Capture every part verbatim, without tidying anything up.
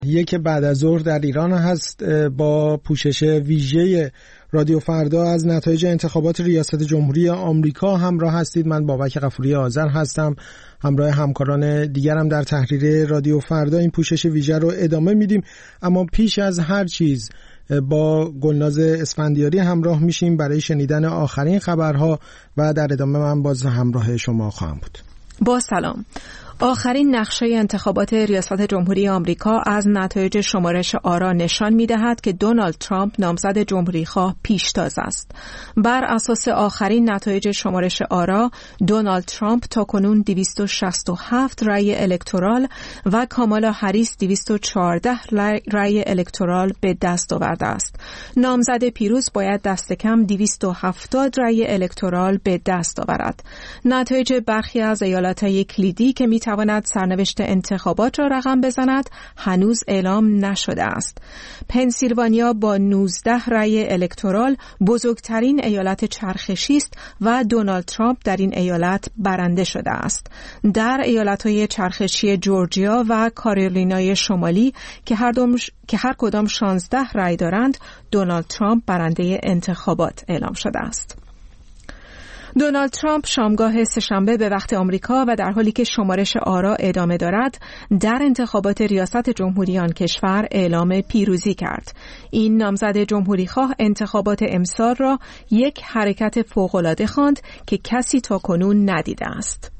یک بعد از ظهر در ایران هست با پوشش ویژه رادیو فردا از نتایج انتخابات ریاست جمهوری آمریکا همراه هستید. من بابک غفوری آذر هستم، همراه همکاران دیگرم در تحریر رادیو فردا این پوشش ویژه رو ادامه میدیم. اما پیش از هر چیز با گلناز اسفندیاری همراه میشیم برای شنیدن آخرین خبرها و در ادامه من باز همراه شما خواهم بود. با سلام. آخرین نقشه انتخابات ریاست جمهوری آمریکا از نتایج شمارش آرا نشان می‌دهد که دونالد ترامپ نامزد جمهوریخواه پیشتاز است. بر اساس آخرین نتایج شمارش آرا، دونالد ترامپ تاکنون دویست و شصت و هفت رأی الکترال و کامالا هریس دویست و چهارده رأی الکترال به دست آورده است. نامزد پیروز باید دست کم دویست و هفتاد رأی الکترال به دست آورد. نتایج برخی از ایالت‌های کلیدی که می تواند سرنوشت انتخابات را رقم بزند هنوز اعلام نشده است. پنسیلوانیا با نوزده رأی الکترال بزرگترین ایالت چرخشی است و دونالد ترامپ در این ایالت برنده شده است. در ایالت‌های چرخشی جورجیا و کارولینای شمالی که هر دوم که هر کدام شانزده رأی دارند، دونالد ترامپ برنده انتخابات اعلام شده است. دونالد ترامپ شامگاه سه‌شنبه به وقت آمریکا و در حالی که شمارش آرا ادامه دارد، در انتخابات ریاست جمهوری آن کشور اعلام پیروزی کرد. این نامزد جمهوریخواه انتخابات امسال را یک حرکت فوق‌العاده خواند که کسی تاکنون ندیده است.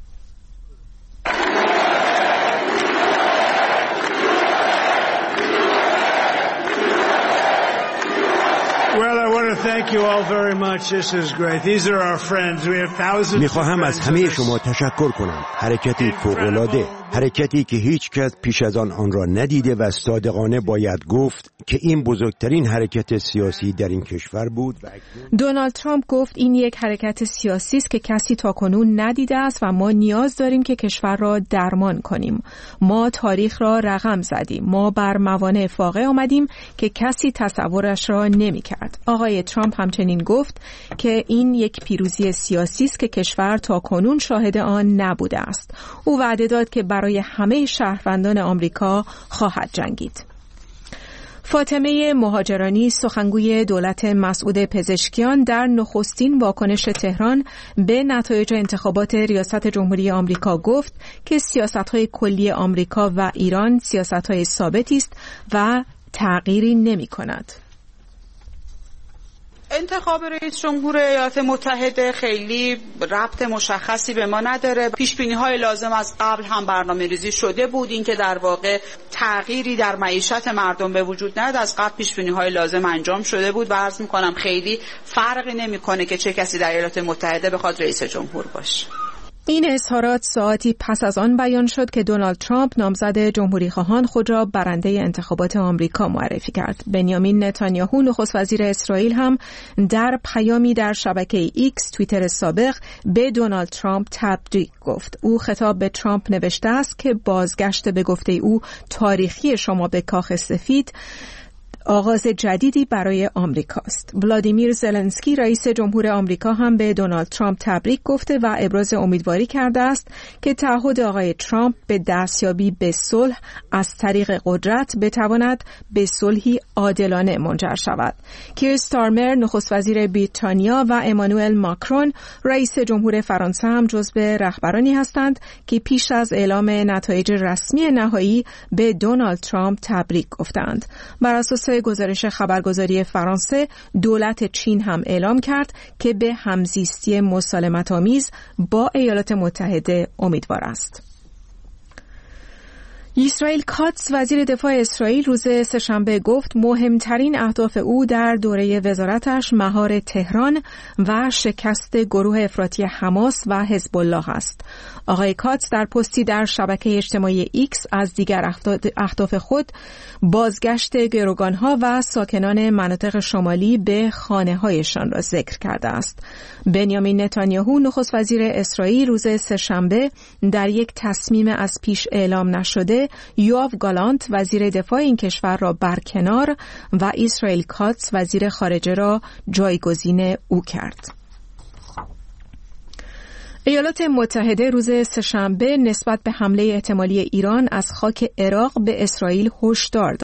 میخواهم از همه شما تشکر کنم. حرکتی فوق‌العاده، حرکتی که هیچ کس پیش از آن آن را ندیده و صادقانه باید گفت که این بزرگترین حرکت سیاسی در این کشور بود. دونالد ترامپ گفت این یک حرکت سیاسی است که کسی تاکنون ندیده است و ما نیاز داریم که کشور را درمان کنیم. ما تاریخ را رقم زدیم. ما بر موانع فاقع آمدیم که کسی تصورش را نمی‌کرد. آقای ترامپ همچنین گفت که این یک پیروزی سیاسی است که کشور تاکنون شاهد آن نبوده است. او وعده داد که برای همه شهروندان آمریکا خواهد جنگید. فاطمه مهاجرانی، سخنگوی دولت مسعود پزشکیان، در نخستین واکنش تهران به نتایج انتخابات ریاست جمهوری آمریکا گفت که سیاست‌های کلی آمریکا و ایران سیاست‌های ثابتی است و تغییری نمی‌کند. انتخاب رئیس جمهور ایالات متحده خیلی ربط مشخصی به ما نداره. پیش‌بینی‌های لازم از قبل هم برنامه‌ریزی شده بود. این که در واقع تغییری در معیشت مردم به وجود نیاد از قبل پیش‌بینی‌های لازم انجام شده بود و عرض می‌کنم خیلی فرقی نمی‌کنه که چه کسی در ایالات متحده بخواد رئیس جمهور باشه. این اظهارات ساعتی پس از آن بیان شد که دونالد ترامپ نامزد جمهوریخواهان خود را برنده انتخابات آمریکا معرفی کرد. بنیامین نتانیاهو نخست وزیر اسرائیل هم در پیامی در شبکه ایکس توییتر سابق به دونالد ترامپ تبریک گفت. او خطاب به ترامپ نوشته است که بازگشت به گفته او تاریخی شما به کاخ سفید آغاز جدیدی برای آمریکاست. ولادیمیر زلنسکی رئیس جمهور آمریکا هم به دونالد ترامپ تبریک گفته و ابراز امیدواری کرده است که تعهد آقای ترامپ به دستیابی به صلح از طریق قدرت بتواند به صلحی عادلانه منجر شود. کیر استارمر نخست وزیر بریتانیا و امانوئل ماکرون رئیس جمهور فرانسه هم جزو رهبرانی هستند که پیش از اعلام نتایج رسمی نهایی به دونالد ترامپ تبریک گفتند. بر اساس گزارش خبرگزاری فرانسه، دولت چین هم اعلام کرد که به همزیستی مسالمت‌آمیز با ایالات متحده امیدوار است. اسرائیل کاتس وزیر دفاع اسرائیل روز سه‌شنبه گفت مهمترین اهداف او در دوره وزارتش مهار تهران و شکست گروه افراطی حماس و حزب الله است. آقای کاتس در پستی در شبکه اجتماعی ایکس از دیگر اهداف خود بازگشت گروگانها و ساکنان مناطق شمالی به خانه‌هایشان را ذکر کرده است. بنیامین نتانیاهو نخست وزیر اسرائیل روز سه‌شنبه در یک تصمیم از پیش اعلام نشده یوآو گالانت وزیر دفاع این کشور را برکنار و اسرائیل کاتس وزیر خارجه را جایگزین او کرد. ایالات متحده روز سه‌شنبه نسبت به حمله احتمالی ایران از خاک عراق به اسرائیل هشدار داد.